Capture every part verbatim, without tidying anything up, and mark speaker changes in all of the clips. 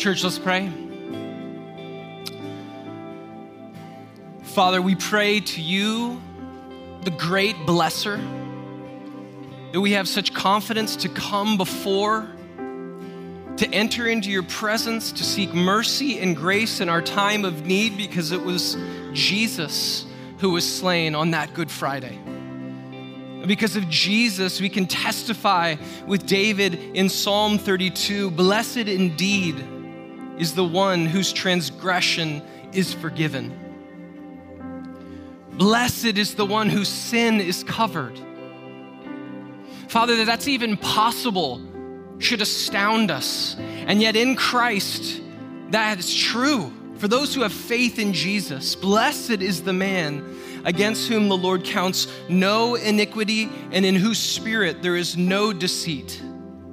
Speaker 1: Church, let's pray. Father, we pray to you, the great blesser, that we have such confidence to come before, to enter into your presence, to seek mercy and grace in our time of need, because it was Jesus who was slain on that Good Friday. Because of Jesus, we can testify with David in Psalm thirty-two, blessed indeed is the one whose transgression is forgiven. Blessed is the one whose sin is covered. Father, that that's even possible should astound us. And yet in Christ, that is true. For those who have faith in Jesus, blessed is the man against whom the Lord counts no iniquity and in whose spirit there is no deceit.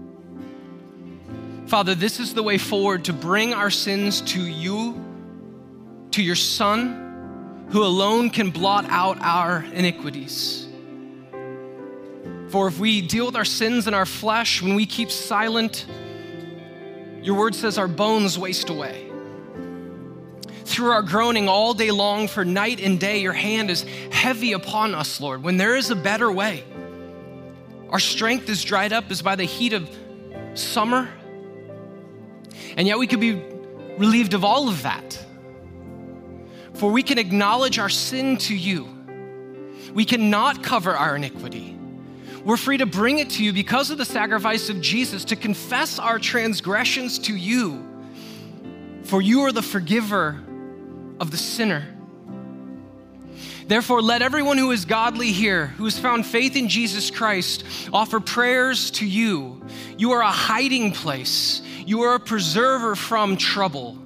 Speaker 1: Father, this is the way forward to bring our sins to you, to your Son, who alone can blot out our iniquities. For if we deal with our sins in our flesh, when we keep silent, your word says our bones waste away. Through our groaning all day long for night and day, your hand is heavy upon us, Lord. When there is a better way, our strength is dried up as by the heat of summer, and yet we could be relieved of all of that. For we can acknowledge our sin to you. We cannot cover our iniquity. We're free to bring it to you because of the sacrifice of Jesus, to confess our transgressions to you. For you are the forgiver of the sinner. Therefore, let everyone who is godly here, who has found faith in Jesus Christ, offer prayers to you. You are a hiding place. You are a preserver from trouble.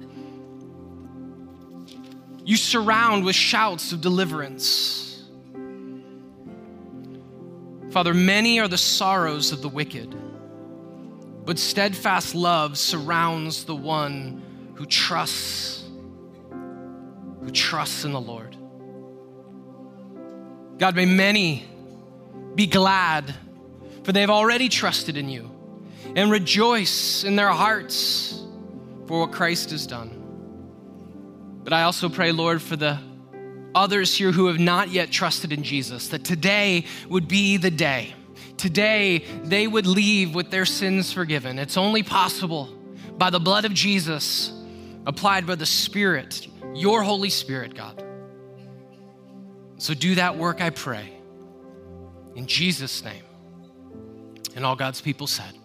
Speaker 1: You surround with shouts of deliverance. Father, many are the sorrows of the wicked, but steadfast love surrounds the one who trusts, who trusts in the Lord. God, may many be glad, for they have already trusted in you, and rejoice in their hearts for what Christ has done. But I also pray, Lord, for the others here who have not yet trusted in Jesus, that today would be the day. Today, they would leave with their sins forgiven. It's only possible by the blood of Jesus, applied by the Spirit, your Holy Spirit, God. So do that work, I pray, in Jesus' name. And all God's people said,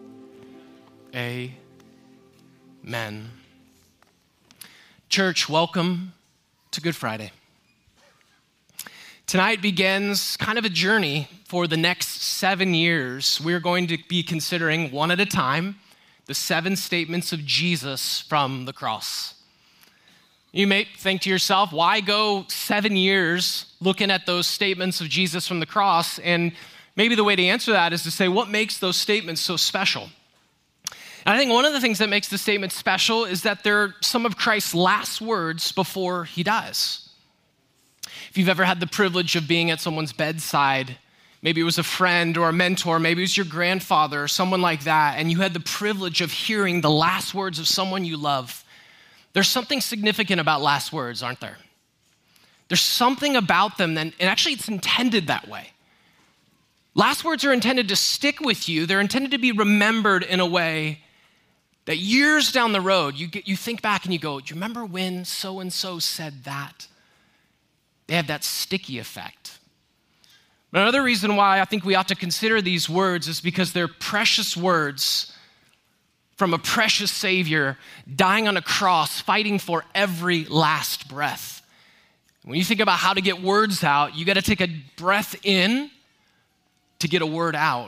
Speaker 1: amen. Church, welcome to Good Friday. Tonight begins kind of a journey for the next seven years. We're going to be considering one at a time the seven statements of Jesus from the cross. You may think to yourself, why go seven years looking at those statements of Jesus from the cross? And maybe the way to answer that is to say, what makes those statements so special? And I think one of the things that makes the statement special is that they're some of Christ's last words before he dies. If you've ever had the privilege of being at someone's bedside, maybe it was a friend or a mentor, maybe it was your grandfather or someone like that, and you had the privilege of hearing the last words of someone you love, there's something significant about last words, aren't there? There's something about them, that, and actually it's intended that way. Last words are intended to stick with you. They're intended to be remembered in a way that years down the road, you get, you think back and you go, do you remember when so-and-so said that? They have that sticky effect. But another reason why I think we ought to consider these words is because they're precious words from a precious Savior dying on a cross, fighting for every last breath. When you think about how to get words out, you got to take a breath in to get a word out.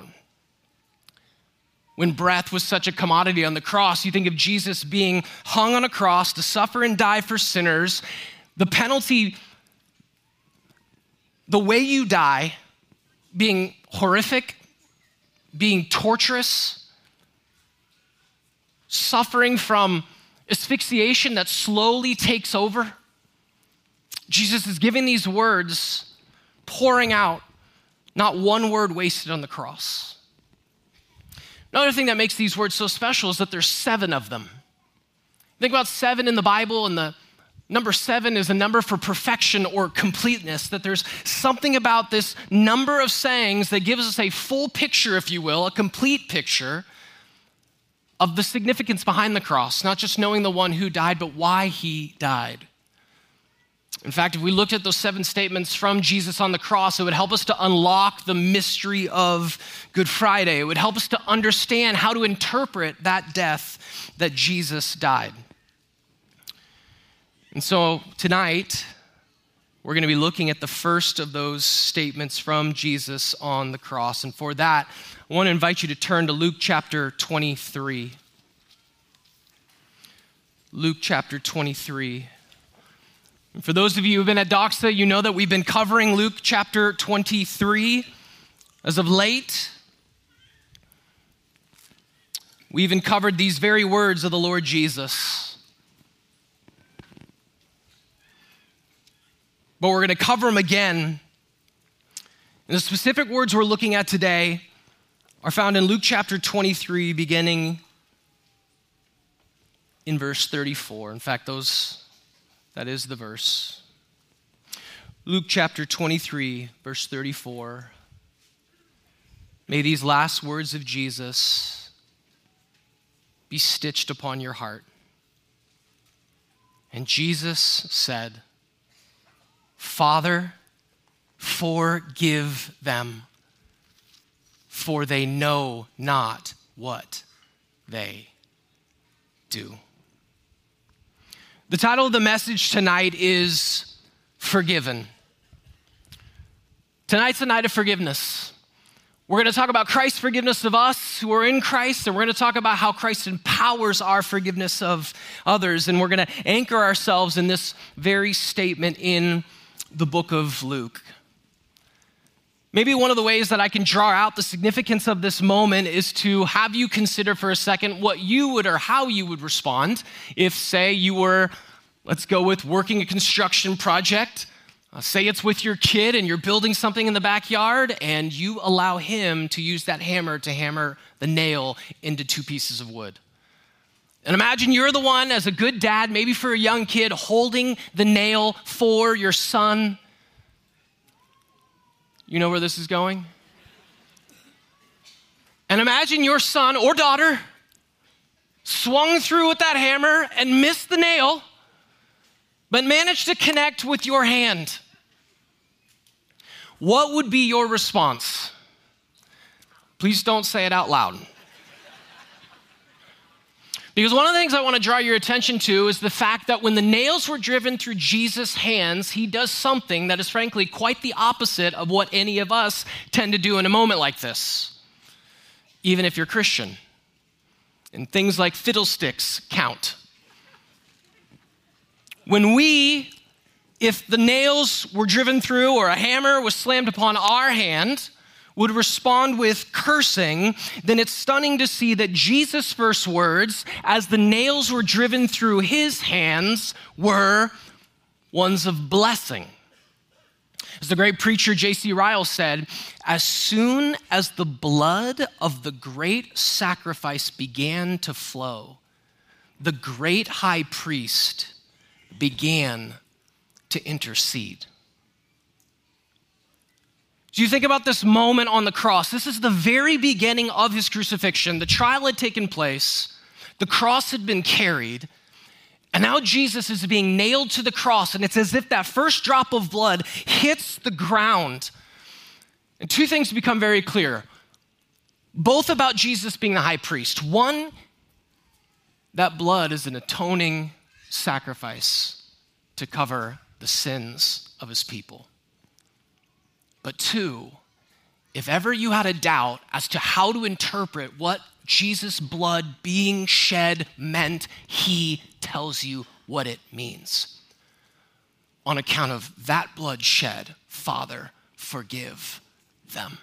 Speaker 1: When breath was such a commodity on the cross, you think of Jesus being hung on a cross to suffer and die for sinners. The penalty, the way you die, being horrific, being torturous, suffering from asphyxiation that slowly takes over. Jesus is giving these words, pouring out, not one word wasted on the cross. Another thing that makes these words so special is that there's seven of them. Think about seven in the Bible, and the number seven is a number for perfection or completeness, that there's something about this number of sayings that gives us a full picture, if you will, a complete picture of the significance behind the cross, not just knowing the one who died, but why he died. In fact, if we looked at those seven statements from Jesus on the cross, it would help us to unlock the mystery of Good Friday. It would help us to understand how to interpret that death that Jesus died. And so tonight, we're going to be looking at the first of those statements from Jesus on the cross. And for that, I want to invite you to turn to Luke chapter twenty-three. Luke chapter twenty-three. And for those of you who have been at Doxa, you know that we've been covering Luke chapter twenty-three as of late. We even covered these very words of the Lord Jesus. But we're going to cover them again. And the specific words we're looking at today are found in Luke chapter twenty-three, beginning in verse thirty-four. In fact, those, that is the verse. Luke chapter twenty-three, verse thirty-four. May these last words of Jesus be stitched upon your heart. And Jesus said, Father, forgive them, for they know not what they do. The title of the message tonight is Forgiven. Tonight's the night of forgiveness. We're going to talk about Christ's forgiveness of us who are in Christ, and we're going to talk about how Christ empowers our forgiveness of others, and we're going to anchor ourselves in this very statement in the book of Luke. Maybe one of the ways that I can draw out the significance of this moment is to have you consider for a second what you would or how you would respond if, say, you were, let's go with working a construction project. Uh, say it's with your kid and you're building something in the backyard and you allow him to use that hammer to hammer the nail into two pieces of wood. And imagine you're the one, as a good dad, maybe for a young kid, holding the nail for your son. You know where this is going? And imagine your son or daughter swung through with that hammer and missed the nail, but managed to connect with your hand. What would be your response? Please don't say it out loud. Because one of the things I want to draw your attention to is the fact that when the nails were driven through Jesus' hands, he does something that is frankly quite the opposite of what any of us tend to do in a moment like this, even if you're Christian. And things like fiddlesticks count. When we, if the nails were driven through or a hammer was slammed upon our hand, would respond with cursing, then it's stunning to see that Jesus' first words, as the nails were driven through his hands, were ones of blessing. As the great preacher J C Ryle said, as soon as the blood of the great sacrifice began to flow, the great high priest began to intercede. Do you think about this moment on the cross? This is the very beginning of his crucifixion. The trial had taken place. The cross had been carried. And now Jesus is being nailed to the cross. And it's as if that first drop of blood hits the ground. And two things become very clear, both about Jesus being the high priest. One, that blood is an atoning sacrifice to cover the sins of his people. But two, if ever you had a doubt as to how to interpret what Jesus' blood being shed meant, he tells you what it means. On account of that blood shed, Father, forgive them.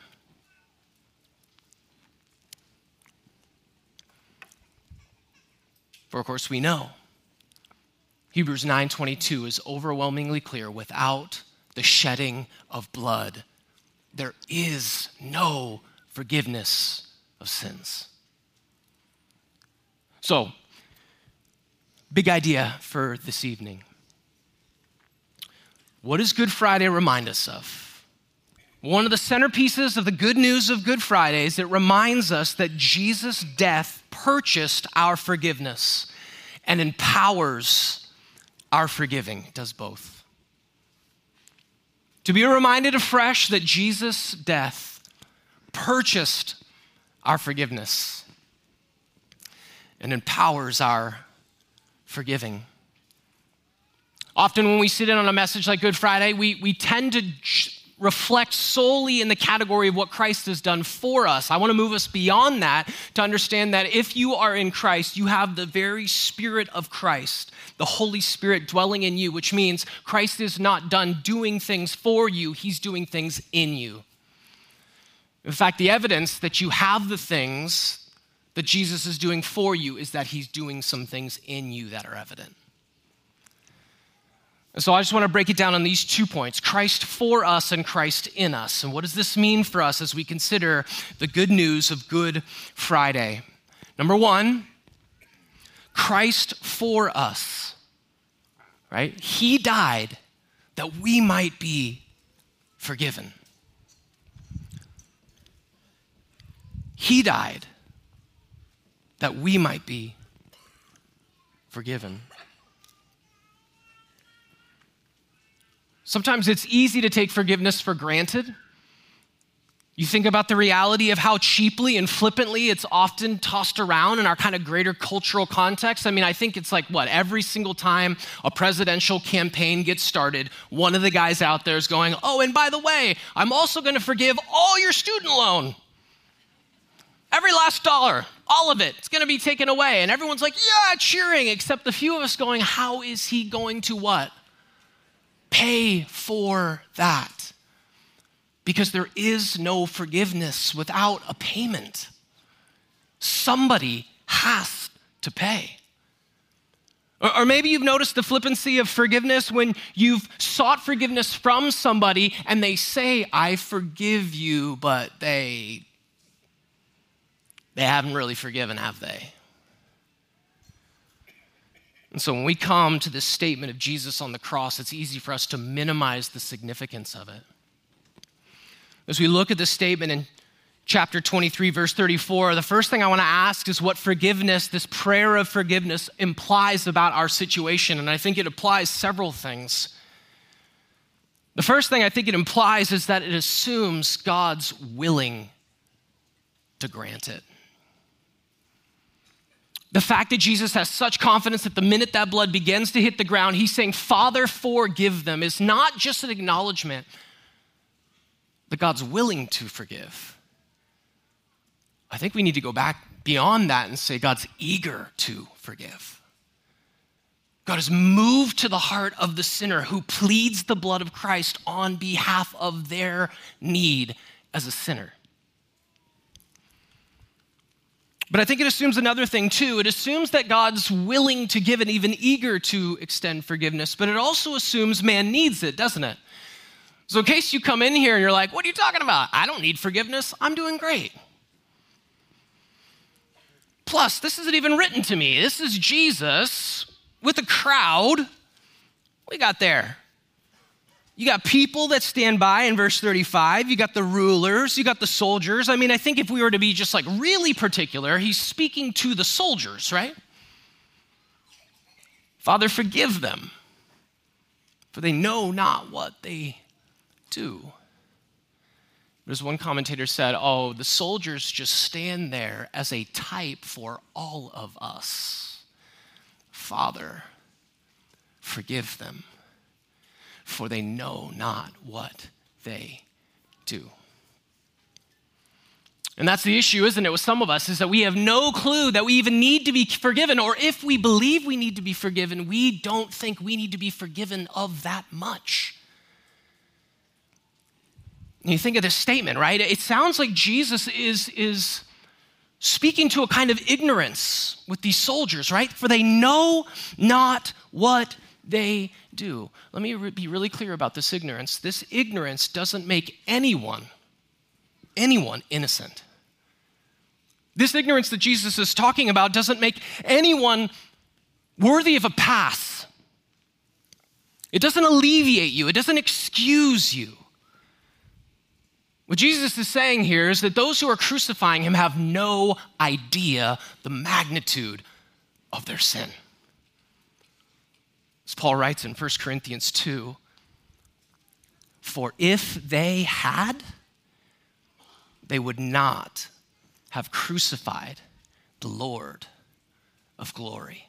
Speaker 1: For of course we know Hebrews nine twenty-two is overwhelmingly clear. Without the shedding of blood, there is no forgiveness of sins. So, Big idea for this evening. What does Good Friday remind us of? One of the centerpieces of the good news of Good Friday is it reminds us that Jesus' death purchased our forgiveness and empowers our forgiving. It does both. To be reminded afresh that Jesus' death purchased our forgiveness and empowers our forgiving. Often when we sit in on a message like Good Friday, we, we tend to reflect solely in the category of what Christ has done for us. I want to move us beyond that to understand that if you are in Christ, you have the very Spirit of Christ, the Holy Spirit dwelling in you, which means Christ is not done doing things for you, he's doing things in you. In fact, the evidence that you have the things that Jesus is doing for you is that he's doing some things in you that are evident. And so I just want to break it down on these two points, Christ for us and Christ in us. And what does this mean for us as we consider the good news of Good Friday? Number one, Christ for us, right? He died that we might be forgiven. He died that we might be forgiven. Sometimes it's easy to take forgiveness for granted. You think about the reality of how cheaply and flippantly it's often tossed around in our kind of greater cultural context. I mean, I think it's like, what, every single time a presidential campaign gets started, one of the guys out there is going, oh, and by the way, I'm also going to forgive all your student loan. Every last dollar, all of it, it's going to be taken away. And everyone's like, yeah, cheering, except the few of us going, how is he going to what? Pay for that, because there is no forgiveness without a payment. Somebody has to pay. Or, or maybe you've noticed the flippancy of forgiveness when you've sought forgiveness from somebody and they say, I forgive you, but they, they haven't really forgiven, have they? And so when we come to this statement of Jesus on the cross, it's easy for us to minimize the significance of it. As we look at this statement in chapter twenty-three, verse thirty-four, the first thing I want to ask is what forgiveness, this prayer of forgiveness, implies about our situation. And I think it applies several things. The first thing I think it implies is that it assumes God's willing to grant it. The fact that Jesus has such confidence that the minute that blood begins to hit the ground, he's saying, Father, forgive them, is not just an acknowledgement that God's willing to forgive. I think we need to go back beyond that and say God's eager to forgive. God is moved to the heart of the sinner who pleads the blood of Christ on behalf of their need as a sinner. But I think it assumes another thing too. It assumes that God's willing to give and even eager to extend forgiveness, but it also assumes man needs it, doesn't it? So in case you come in here and you're like, what are you talking about? I don't need forgiveness. I'm doing great. Plus, this isn't even written to me. This is Jesus with a crowd. What we got there? You got people that stand by in verse thirty-five. You got the rulers. You got the soldiers. I mean, I think if we were to be just like really particular, he's speaking to the soldiers, right? Father, forgive them, for they know not what they do. But as one commentator said, oh, the soldiers just stand there as a type for all of us. Father, forgive them, for they know not what they do. And that's the issue, isn't it, with some of us, is that we have no clue that we even need to be forgiven, or if we believe we need to be forgiven, we don't think we need to be forgiven of that much. And you think of this statement, right? It sounds like Jesus is, is speaking to a kind of ignorance with these soldiers, right? For they know not what they do. Let me re- be really clear about this ignorance. This ignorance doesn't make anyone, anyone innocent. This ignorance that Jesus is talking about doesn't make anyone worthy of a pass. It doesn't alleviate you. It doesn't excuse you. What Jesus is saying here is that those who are crucifying him have no idea the magnitude of their sin. As Paul writes in First Corinthians two, for if they had, they would not have crucified the Lord of glory.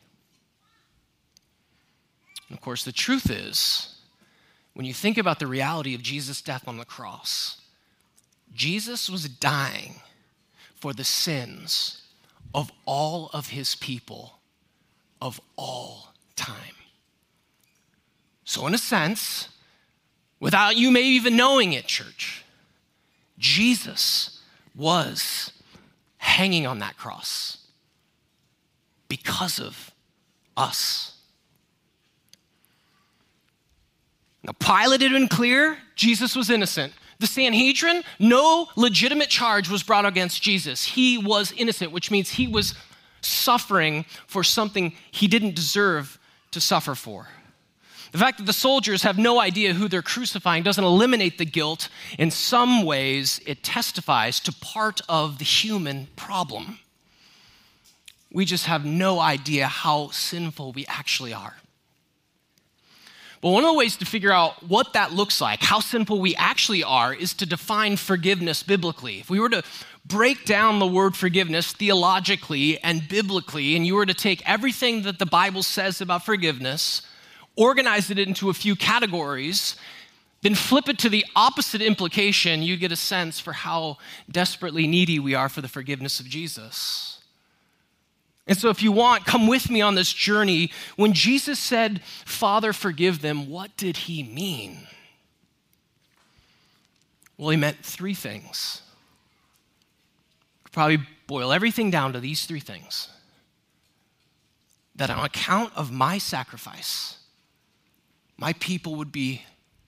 Speaker 1: And of course, the truth is, when you think about the reality of Jesus' death on the cross, Jesus was dying for the sins of all of his people of all time. So in a sense, without you maybe even knowing it, church, Jesus was hanging on that cross because of us. Now, Pilate had been clear, Jesus was innocent. The Sanhedrin, no legitimate charge was brought against Jesus. He was innocent, which means he was suffering for something he didn't deserve to suffer for. The fact that the soldiers have no idea who they're crucifying doesn't eliminate the guilt. In some ways, it testifies to part of the human problem. We just have no idea how sinful we actually are. But one of the ways to figure out what that looks like, how sinful we actually are, is to define forgiveness biblically. If we were to break down the word forgiveness theologically and biblically, and you were to take everything that the Bible says about forgiveness, organize it into a few categories, then flip it to the opposite implication, you get a sense for how desperately needy we are for the forgiveness of Jesus. And so if you want, come with me on this journey. When Jesus said, Father, forgive them, what did he mean? Well, he meant three things. Probably boil everything down to these three things. That on account of my sacrifice, my people would be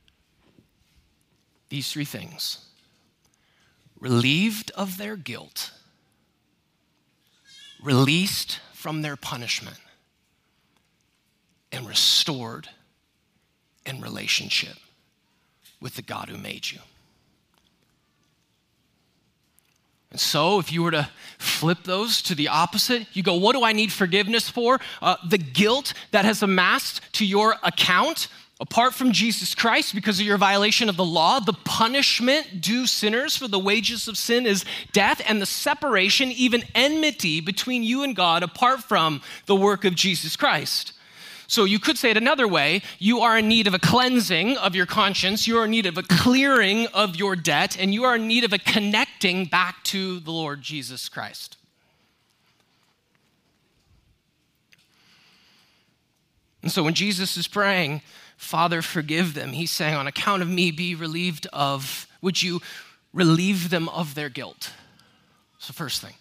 Speaker 1: these three things: relieved of their guilt, released from their punishment, and restored in relationship with the God who made you. And so if you were to flip those to the opposite, you go, what do I need forgiveness for? Uh, the guilt that has amassed to your account apart from Jesus Christ because of your violation of the law, the punishment due sinners for the wages of sin is death, and the separation, even enmity between you and God apart from the work of Jesus Christ. So you could say it another way: you are in need of a cleansing of your conscience, you are in need of a clearing of your debt, and you are in need of a connecting back to the Lord Jesus Christ. And so when Jesus is praying, Father, forgive them, he's saying, on account of me, be relieved of, would you relieve them of their guilt? That's the first thing.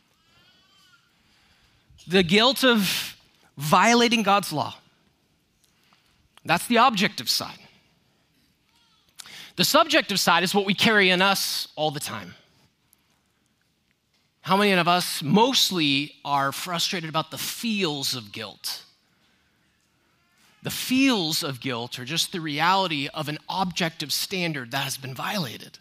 Speaker 1: The guilt of violating God's law. That's the objective side. The subjective side is what we carry in us all the time. How many of us mostly are frustrated about the feels of guilt? The feels of guilt are just the reality of an objective standard that has been violated.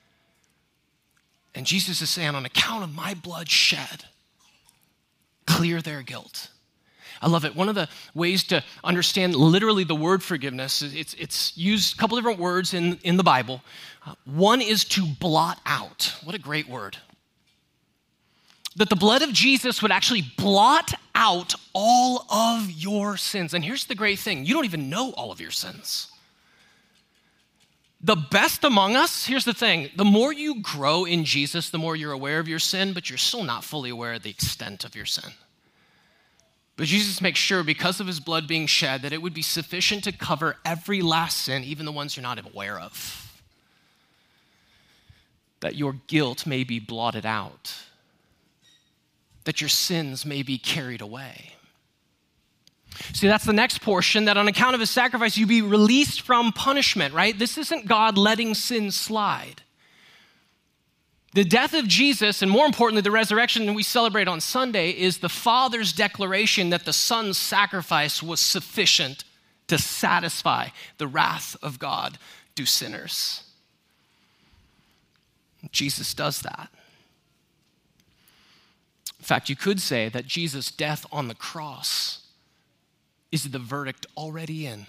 Speaker 1: And Jesus is saying, on account of my blood shed, clear their guilt. I love it. One of the ways to understand literally the word forgiveness, it's, it's used a couple different words in, in the Bible. Uh, one is to blot out. What a great word. That the blood of Jesus would actually blot out all of your sins. And here's the great thing: you don't even know all of your sins. The best among us, here's the thing: the more you grow in Jesus, the more you're aware of your sin, but you're still not fully aware of the extent of your sin. But Jesus makes sure, because of his blood being shed, that it would be sufficient to cover every last sin, even the ones you're not aware of. That your guilt may be blotted out. That your sins may be carried away. See, that's the next portion, that on account of his sacrifice, you be released from punishment, right? This isn't God letting sin slide. The death of Jesus, and more importantly, the resurrection that we celebrate on Sunday, is the Father's declaration that the Son's sacrifice was sufficient to satisfy the wrath of God due sinners. Jesus does that. In fact, you could say that Jesus' death on the cross is the verdict already in.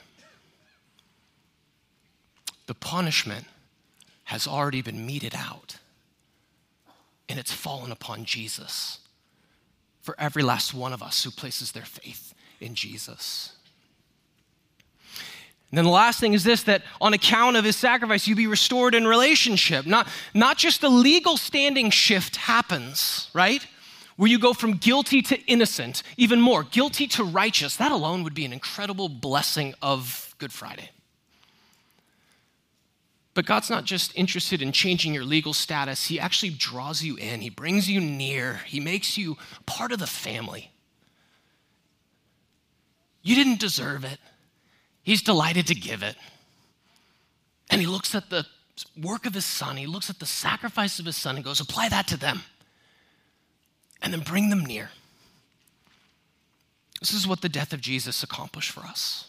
Speaker 1: The punishment has already been meted out. And it's fallen upon Jesus for every last one of us who places their faith in Jesus. And then the last thing is this, that on account of his sacrifice, you be restored in relationship. Not, not just the legal standing shift happens, right? Where you go from guilty to innocent, even more, guilty to righteous. That alone would be an incredible blessing of Good Friday. But God's not just interested in changing your legal status. He actually draws you in. He brings you near. He makes you part of the family. You didn't deserve it. He's delighted to give it. And he looks at the work of his son. He looks at the sacrifice of his son and goes, apply that to them. And then bring them near. This is what the death of Jesus accomplished for us.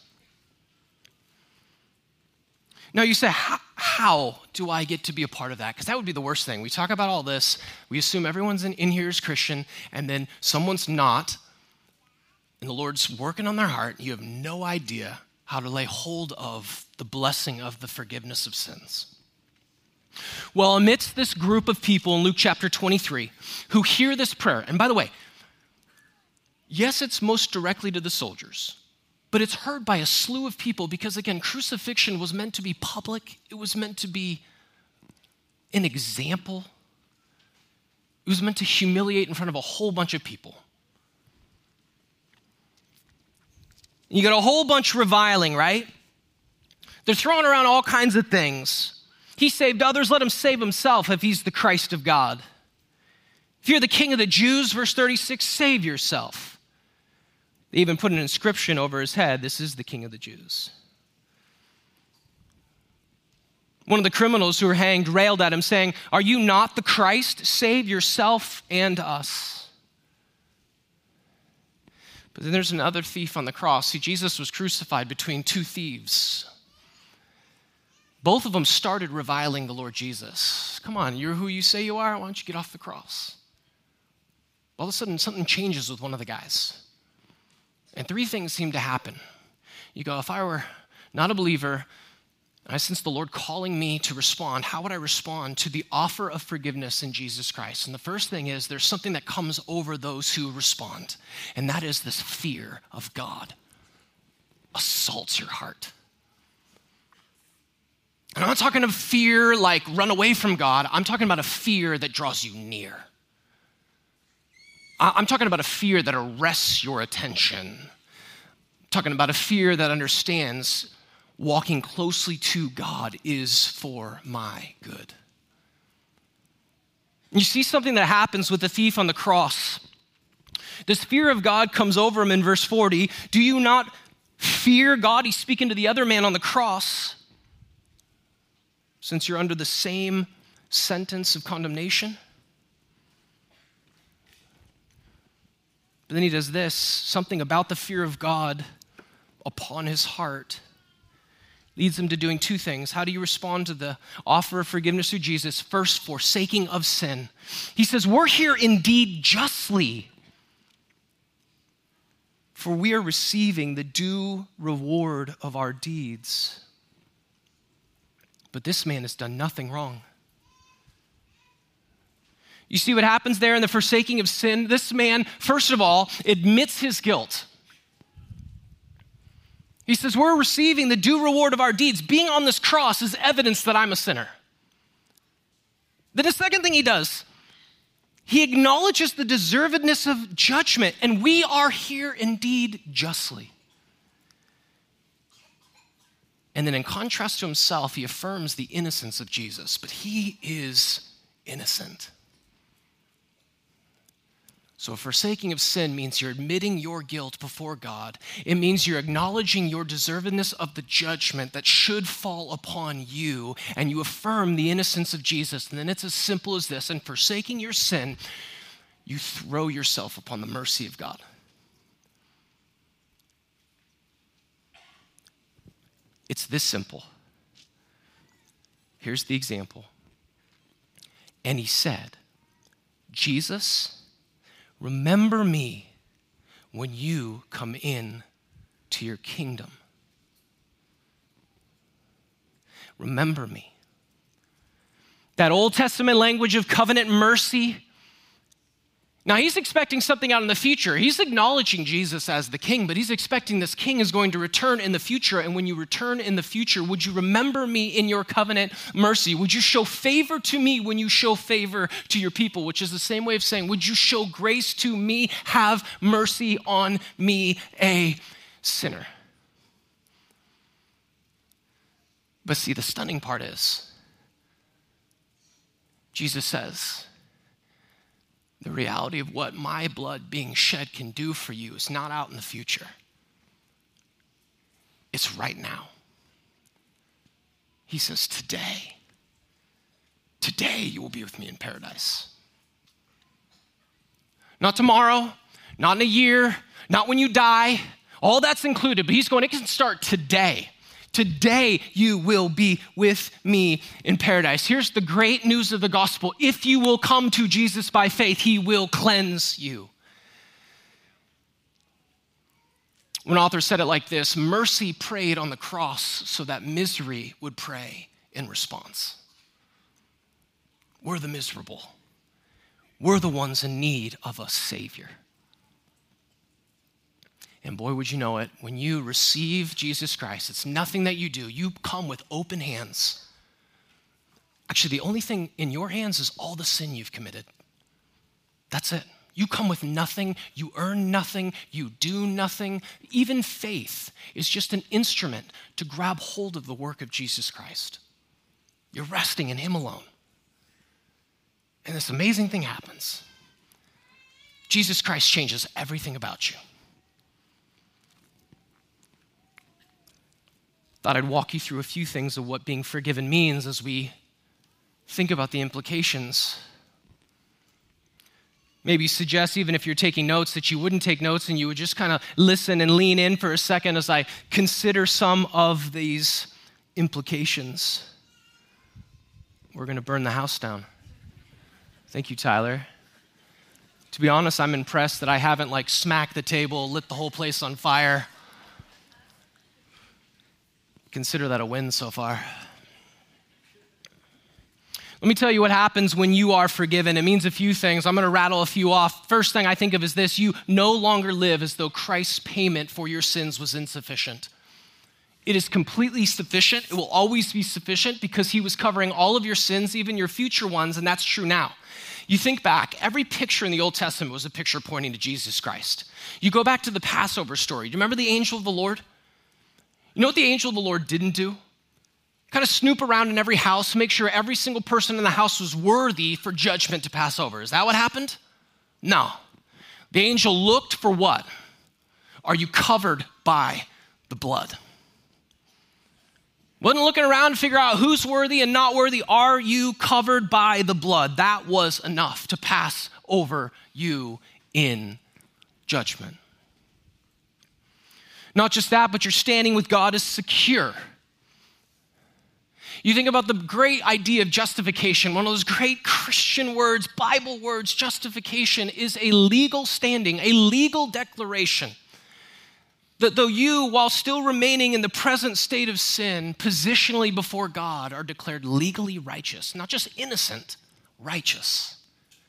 Speaker 1: Now you say, how, how do I get to be a part of that? Because that would be the worst thing. We talk about all this. We assume everyone's in, in here is Christian, and then someone's not, and the Lord's working on their heart. You have no idea how to lay hold of the blessing of the forgiveness of sins. Well, amidst this group of people in Luke chapter twenty-three who hear this prayer, and by the way, yes, it's most directly to the soldiers, but it's heard by a slew of people because, again, crucifixion was meant to be public. It was meant to be an example. It was meant to humiliate in front of a whole bunch of people. You got a whole bunch reviling, right? They're throwing around all kinds of things. He saved others, let him save himself if he's the Christ of God. If you're the King of the Jews, verse thirty-six, save yourself. They even put an inscription over his head, this is the King of the Jews. One of the criminals who were hanged railed at him saying, are you not the Christ? Save yourself and us. But then there's another thief on the cross. See, Jesus was crucified between two thieves. Both of them started reviling the Lord Jesus. Come on, you're who you say you are? Why don't you get off the cross? All of a sudden, something changes with one of the guys. And three things seem to happen. You go, if I were not a believer, and I sense the Lord calling me to respond, how would I respond to the offer of forgiveness in Jesus Christ? And the first thing is there's something that comes over those who respond, and that is this fear of God assaults your heart. And I'm not talking of fear like run away from God. I'm talking about a fear that draws you near. I'm talking about a fear that arrests your attention. I'm talking about a fear that understands walking closely to God is for my good. You see something that happens with the thief on the cross. This fear of God comes over him in verse forty. Do you not fear God? He's speaking to the other man on the cross. Since you're under the same sentence of condemnation. But then he does this, something about the fear of God upon his heart leads him to doing two things. How do you respond to the offer of forgiveness through Jesus? First, forsaking of sin. He says, we're here indeed justly, for we are receiving the due reward of our deeds. But this man has done nothing wrong. You see what happens there in the forsaking of sin? This man, first of all, admits his guilt. He says, we're receiving the due reward of our deeds. Being on this cross is evidence that I'm a sinner. Then the second thing he does, he acknowledges the deservedness of judgment, and we are here indeed justly. And then in contrast to himself, he affirms the innocence of Jesus, but he is innocent. So forsaking of sin means you're admitting your guilt before God. It means you're acknowledging your deservedness of the judgment that should fall upon you, and you affirm the innocence of Jesus. And then it's as simple as this. In forsaking your sin, you throw yourself upon the mercy of God. It's this simple. Here's the example. And he said, Jesus, remember me when you come in to your kingdom. Remember me. That Old Testament language of covenant mercy. Now, he's expecting something out in the future. He's acknowledging Jesus as the king, but he's expecting this king is going to return in the future. And when you return in the future, would you remember me in your covenant mercy? Would you show favor to me when you show favor to your people? Which is the same way of saying, would you show grace to me? Have mercy on me, a sinner. But see, the stunning part is, Jesus says, the reality of what my blood being shed can do for you is not out in the future. It's right now. He says, today, today you will be with me in paradise. Not tomorrow, not in a year, not when you die. All that's included, but he's going, it can start today. Today you will be with me in paradise. Here's the great news of the gospel. If you will come to Jesus by faith, he will cleanse you. One author said it like this: mercy prayed on the cross so that misery would pray in response. We're the miserable. We're the ones in need of a Savior. And boy, would you know it, when you receive Jesus Christ, it's nothing that you do. You come with open hands. Actually, the only thing in your hands is all the sin you've committed. That's it. You come with nothing. You earn nothing. You do nothing. Even faith is just an instrument to grab hold of the work of Jesus Christ. You're resting in him alone. And this amazing thing happens. Jesus Christ changes everything about you. Thought I'd walk you through a few things of what being forgiven means as we think about the implications. Maybe suggest, even if you're taking notes, that you wouldn't take notes and you would just kind of listen and lean in for a second as I consider some of these implications. We're going to burn the house down. Thank you, Tyler. To be honest, I'm impressed that I haven't like smacked the table, lit the whole place on fire. Consider that a win so far. Let me tell you what happens when you are forgiven. It means a few things. I'm going to rattle a few off. First thing I think of is this: you no longer live as though Christ's payment for your sins was insufficient. It is completely sufficient. It will always be sufficient because he was covering all of your sins, even your future ones, and that's true now. You think back, every picture in the Old Testament was a picture pointing to Jesus Christ. You go back to the Passover story. Do you remember the angel of the Lord? You know what the angel of the Lord didn't do? Kind of snoop around in every house, make sure every single person in the house was worthy for judgment to pass over. Is that what happened? No. The angel looked for what? Are you covered by the blood? Wasn't looking around to figure out who's worthy and not worthy. Are you covered by the blood? That was enough to pass over you in judgment. Not just that, but your standing with God is secure. You think about the great idea of justification. One of those great Christian words, Bible words, justification is a legal standing, a legal declaration. That though you, while still remaining in the present state of sin, positionally before God, are declared legally righteous, not just innocent, righteous.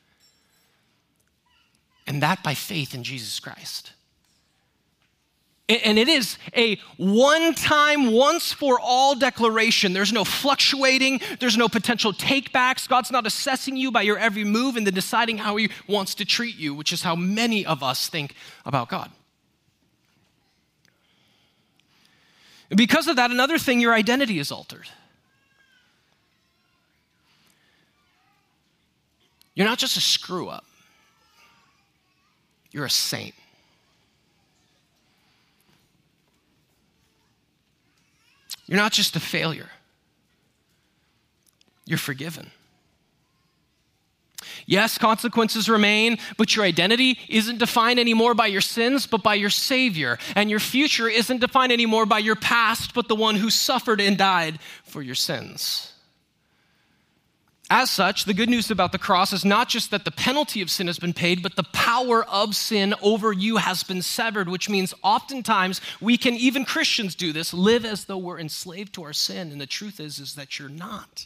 Speaker 1: And that by faith in Jesus Christ. And it is a one-time, once-for-all declaration. There's no fluctuating. There's no potential takebacks. God's not assessing you by your every move and then deciding how he wants to treat you, which is how many of us think about God. And because of that, another thing, your identity is altered. You're not just a screw-up. You're a saint. You're not just a failure. You're forgiven. Yes, consequences remain, but your identity isn't defined anymore by your sins, but by your Savior. And your future isn't defined anymore by your past, but the one who suffered and died for your sins. As such, the good news about the cross is not just that the penalty of sin has been paid, but the power of sin over you has been severed, which means oftentimes we can, even Christians do this, live as though we're enslaved to our sin. And the truth is, is that you're not.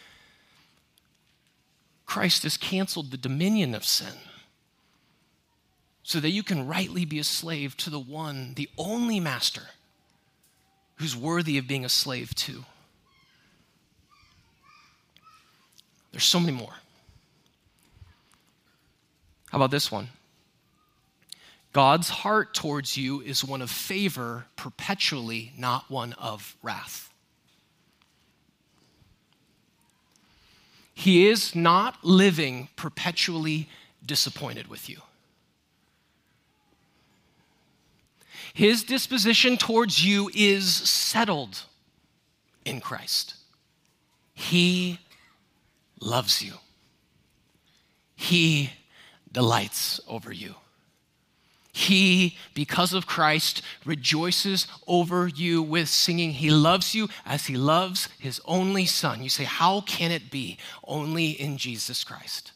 Speaker 1: Christ has canceled the dominion of sin so that you can rightly be a slave to the one, the only master who's worthy of being a slave to. There's so many more. How about this one? God's heart towards you is one of favor perpetually, not one of wrath. He is not living perpetually disappointed with you. His disposition towards you is settled in Christ. He loves you. He delights over you. He, because of Christ, rejoices over you with singing. He loves you as he loves his only son. You say, how can it be? Only in Jesus Christ.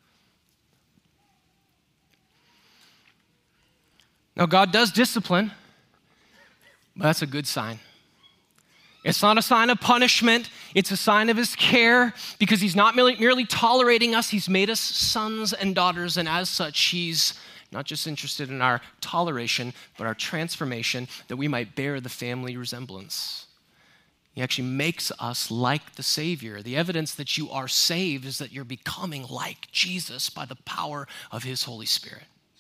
Speaker 1: Now, God does discipline, but that's a good sign. It's not a sign of punishment. It's a sign of his care because he's not merely, merely tolerating us. He's made us sons and daughters, and as such, he's not just interested in our toleration, but our transformation, that we might bear the family resemblance. He actually makes us like the Savior. The evidence that you are saved is that you're becoming like Jesus by the power of his Holy Spirit.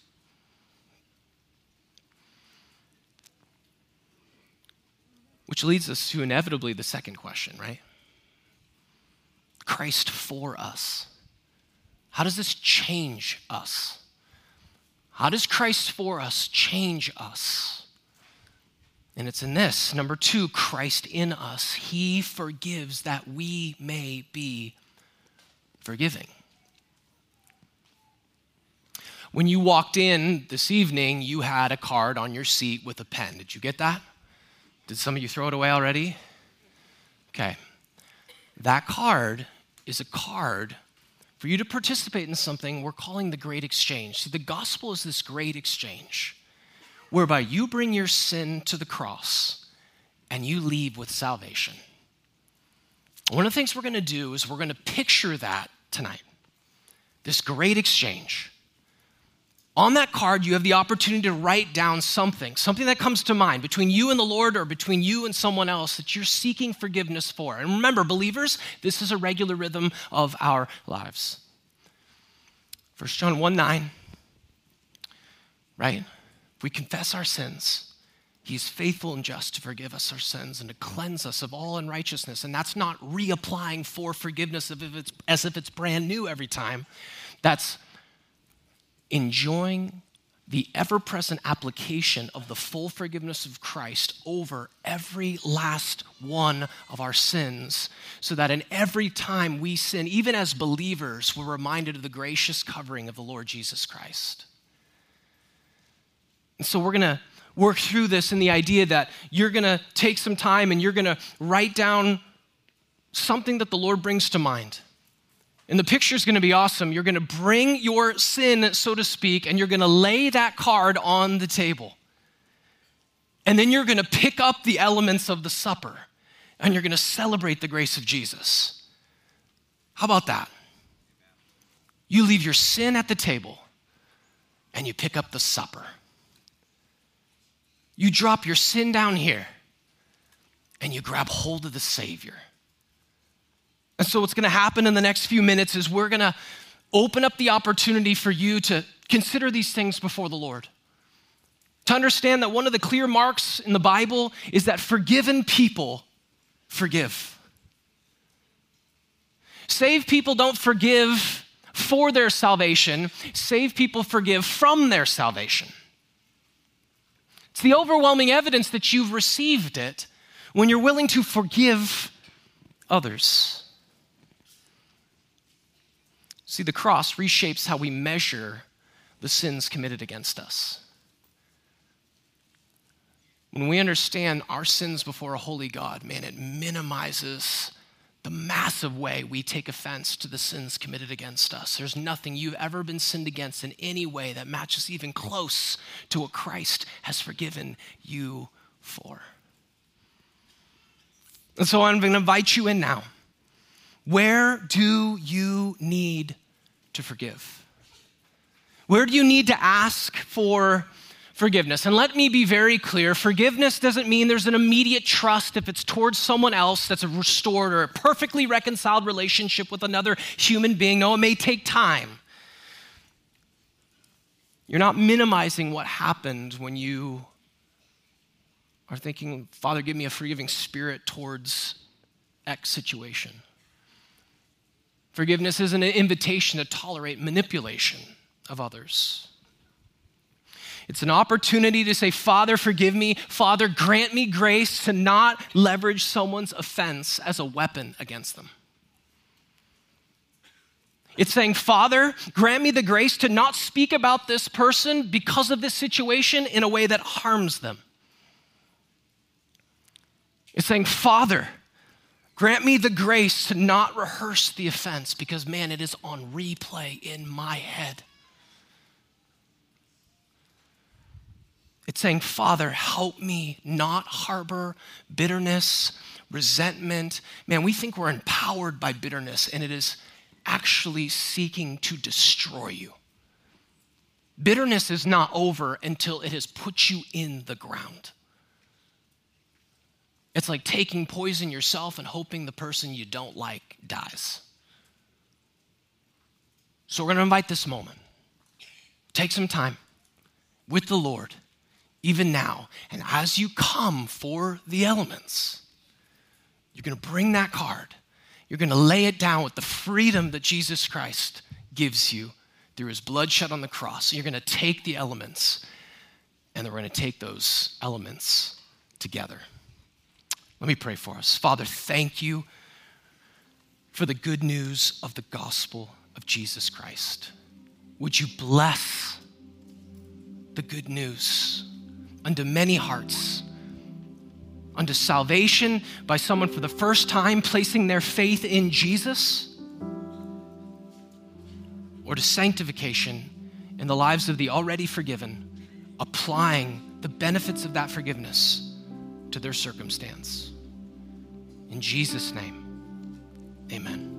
Speaker 1: Which leads us to inevitably the second question, right? Christ for us. How does this change us? How does Christ for us change us? And it's in this. Number two, Christ in us. He forgives that we may be forgiving. When you walked in this evening, you had a card on your seat with a pen. Did you get that? Did some of you throw it away already? Okay. That card is a card for you to participate in something we're calling the Great Exchange. See, the gospel is this great exchange whereby you bring your sin to the cross and you leave with salvation. One of the things we're going to do is we're going to picture that tonight, this great exchange. On that card, you have the opportunity to write down something, something that comes to mind between you and the Lord or between you and someone else that you're seeking forgiveness for. And remember, believers, this is a regular rhythm of our lives. First John one nine, right? If we confess our sins, he's faithful and just to forgive us our sins and to cleanse us of all unrighteousness. And that's not reapplying for forgiveness as if it's, as if it's brand new every time. That's enjoying the ever-present application of the full forgiveness of Christ over every last one of our sins, so that in every time we sin, even as believers, we're reminded of the gracious covering of the Lord Jesus Christ. And so we're going to work through this in the idea that you're going to take some time and you're going to write down something that the Lord brings to mind. And the picture is going to be awesome. You're going to bring your sin, so to speak, and you're going to lay that card on the table. And then you're going to pick up the elements of the supper, and you're going to celebrate the grace of Jesus. How about that? You leave your sin at the table, and you pick up the supper. You drop your sin down here, and you grab hold of the Savior. And so what's going to happen in the next few minutes is we're going to open up the opportunity for you to consider these things before the Lord. To understand that one of the clear marks in the Bible is that forgiven people forgive. Saved people don't forgive for their salvation. Save people, forgive from their salvation. It's the overwhelming evidence that you've received it when you're willing to forgive others. See, the cross reshapes how we measure the sins committed against us. When we understand our sins before a holy God, man, it minimizes the massive way we take offense to the sins committed against us. There's nothing you've ever been sinned against in any way that matches even close to what Christ has forgiven you for. And so I'm going to invite you in now. Where do you need to forgive? Where do you need to ask for forgiveness? And let me be very clear, forgiveness doesn't mean there's an immediate trust if it's towards someone else that's a restored or a perfectly reconciled relationship with another human being. No, it may take time. You're not minimizing what happened when you are thinking, Father, give me a forgiving spirit towards X situation. Forgiveness isn't an invitation to tolerate manipulation of others. It's an opportunity to say, Father, forgive me. Father, grant me grace to not leverage someone's offense as a weapon against them. It's saying, Father, grant me the grace to not speak about this person because of this situation in a way that harms them. It's saying, Father, grant me the grace to not rehearse the offense because, man, it is on replay in my head. It's saying, Father, help me not harbor bitterness, resentment. Man, we think we're empowered by bitterness, and it is actually seeking to destroy you. Bitterness is not over until it has put you in the ground. It's like taking poison yourself and hoping the person you don't like dies. So we're going to invite this moment. Take some time with the Lord, even now. And as you come for the elements, you're going to bring that card. You're going to lay it down with the freedom that Jesus Christ gives you through his blood shed on the cross. You're going to take the elements, and then we're going to take those elements together. Let me pray for us. Father, thank you for the good news of the gospel of Jesus Christ. Would you bless the good news unto many hearts, unto salvation by someone for the first time placing their faith in Jesus, or to sanctification in the lives of the already forgiven, applying the benefits of that forgiveness to their circumstance. In Jesus' name, amen.